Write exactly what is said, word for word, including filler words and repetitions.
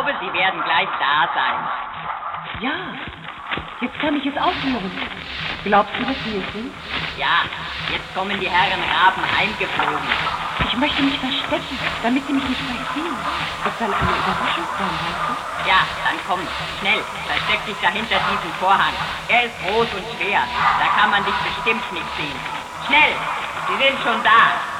glaube, sie werden gleich da sein. Ja, jetzt kann ich es aufhören. Glaubst du, dass sie es sind? Ja, jetzt kommen die Herren Raben heimgeflogen. Ich möchte mich verstecken, damit sie mich nicht verstehen. Es soll eine Überraschung sein, weißt du? Ja, dann komm, schnell, versteck dich dahinter diesem Vorhang. Er ist groß und schwer, da kann man dich bestimmt nicht sehen. Schnell, sie sind schon da.